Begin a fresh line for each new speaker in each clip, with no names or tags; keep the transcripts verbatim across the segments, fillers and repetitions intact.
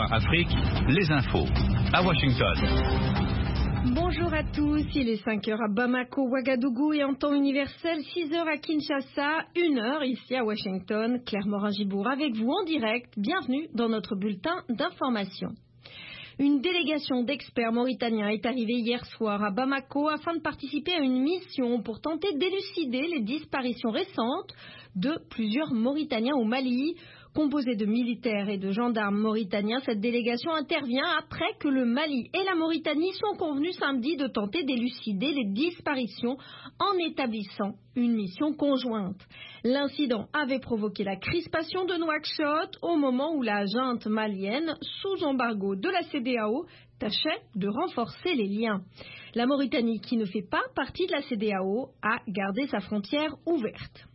O A Afrique, les infos à Washington.
Bonjour à tous, il est cinq heures à Bamako, Ouagadougou et en temps universel, six heures à Kinshasa, une heure ici à Washington. Claire Morin-Gibour avec vous en direct. Bienvenue dans notre bulletin d'information. Une délégation d'experts mauritaniens est arrivée hier soir à Bamako afin de participer à une mission pour tenter d'élucider les disparitions récentes de plusieurs Mauritaniens au Mali. Composée de militaires et de gendarmes mauritaniens, cette délégation intervient après que le Mali et la Mauritanie sont convenus samedi de tenter d'élucider les disparitions en établissant une mission conjointe. L'incident avait provoqué la crispation de Nouakchott au moment où la junte malienne, sous embargo de la C E D E A O, tâchait de renforcer les liens. La Mauritanie, qui ne fait pas partie de la C E D E A O, a gardé sa frontière ouverte.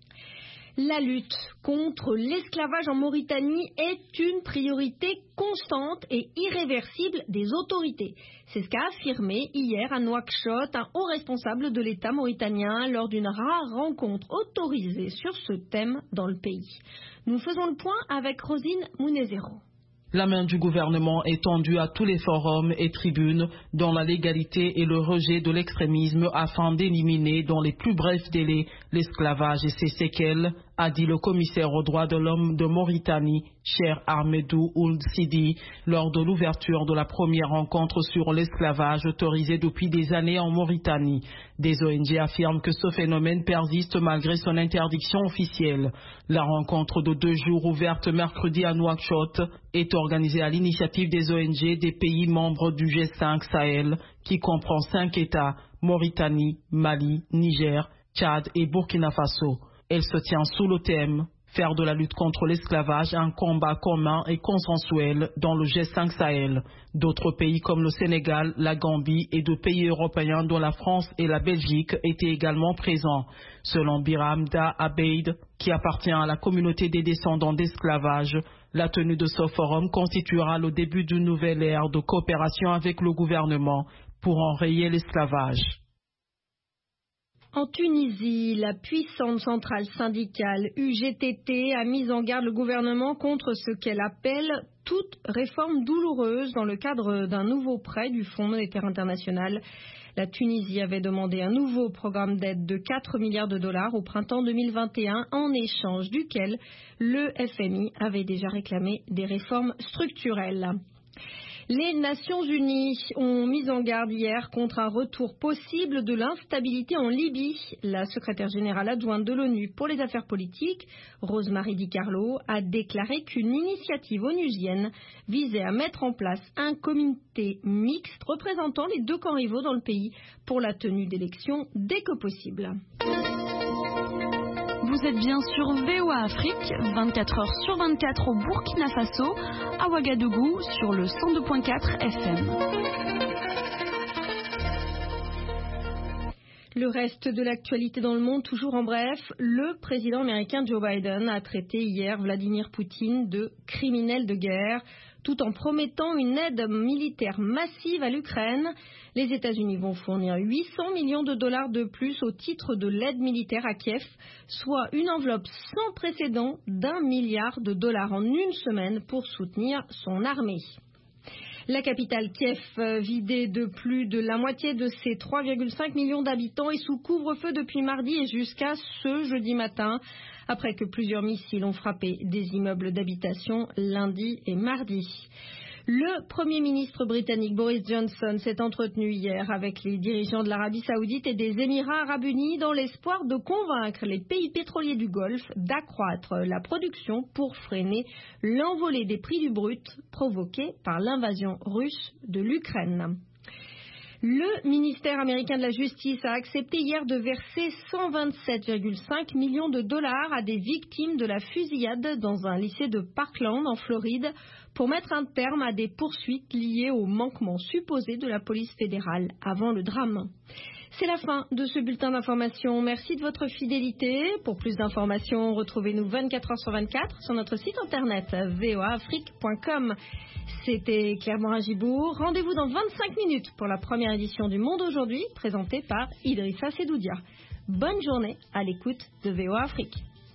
La lutte contre l'esclavage en Mauritanie est une priorité constante et irréversible des autorités. C'est ce qu'a affirmé hier à Nouakchott un haut responsable de l'État mauritanien lors d'une rare rencontre autorisée sur ce thème dans le pays. Nous faisons le point avec Rosine Mounezero.
La main du gouvernement est tendue à tous les forums et tribunes dans la légalité et le rejet de l'extrémisme afin d'éliminer dans les plus brefs délais l'esclavage et ses séquelles, a dit le commissaire aux droits de l'homme de Mauritanie, Cheikh Ahmedou Ould Sidi, lors de l'ouverture de la première rencontre sur l'esclavage autorisé depuis des années en Mauritanie. Des O N G affirment que ce phénomène persiste malgré son interdiction officielle. La rencontre de deux jours ouverte mercredi à Nouakchott est organisée à l'initiative des O N G des pays membres du G cinq Sahel, qui comprend cinq États, Mauritanie, Mali, Niger, Tchad et Burkina Faso. Elle se tient sous le thème « Faire de la lutte contre l'esclavage un combat commun et consensuel dans le G cinq Sahel ». D'autres pays comme le Sénégal, la Gambie et deux pays européens dont la France et la Belgique étaient également présents. Selon Biram Da Abeid, qui appartient à la communauté des descendants d'esclavage, la tenue de ce forum constituera le début d'une nouvelle ère de coopération avec le gouvernement pour enrayer l'esclavage.
En Tunisie, la puissante centrale syndicale U G T T a mis en garde le gouvernement contre ce qu'elle appelle toute réforme douloureuse dans le cadre d'un nouveau prêt du Fonds monétaire international. La Tunisie avait demandé un nouveau programme d'aide de quatre milliards de dollars au printemps deux mille vingt et un, en échange duquel le F M I avait déjà réclamé des réformes structurelles. Les Nations Unies ont mis en garde hier contre un retour possible de l'instabilité en Libye. La secrétaire générale adjointe de l'ONU pour les affaires politiques, Rose-Marie Di Carlo, a déclaré qu'une initiative onusienne visait à mettre en place un comité mixte représentant les deux camps rivaux dans le pays pour la tenue d'élections dès que possible.
Vous êtes bien sur V O A Afrique, vingt-quatre heures sur vingt-quatre au Burkina Faso, à Ouagadougou sur le cent deux virgule quatre F M.
Le reste de l'actualité dans le monde, toujours en bref, le président américain Joe Biden a traité hier Vladimir Poutine de criminel de guerre, tout en promettant une aide militaire massive à l'Ukraine. Les États-Unis vont fournir huit cents millions de dollars de plus au titre de l'aide militaire à Kiev, soit une enveloppe sans précédent d'un milliard de dollars en une semaine pour soutenir son armée. La capitale Kiev, vidée de plus de la moitié de ses trois virgule cinq millions d'habitants, est sous couvre-feu depuis mardi et jusqu'à ce jeudi matin, après que plusieurs missiles ont frappé des immeubles d'habitation lundi et mardi. Le Premier ministre britannique Boris Johnson s'est entretenu hier avec les dirigeants de l'Arabie Saoudite et des Émirats Arabes Unis dans l'espoir de convaincre les pays pétroliers du Golfe d'accroître la production pour freiner l'envolée des prix du brut provoquée par l'invasion russe de l'Ukraine. Le ministère américain de la Justice a accepté hier de verser cent vingt-sept virgule cinq millions de dollars à des victimes de la fusillade dans un lycée de Parkland en Floride pour mettre un terme à des poursuites liées aux manquements supposés de la police fédérale avant le drame. C'est la fin de ce bulletin d'information. Merci de votre fidélité. Pour plus d'informations, retrouvez-nous vingt-quatre heures sur vingt-quatre sur notre site internet v o a afrique point com. C'était Claire Morin-Gibour. Rendez-vous dans vingt-cinq minutes pour la première édition du Monde aujourd'hui, présentée par Idrissa Sedoudia. Bonne journée à l'écoute de V O A Afrique.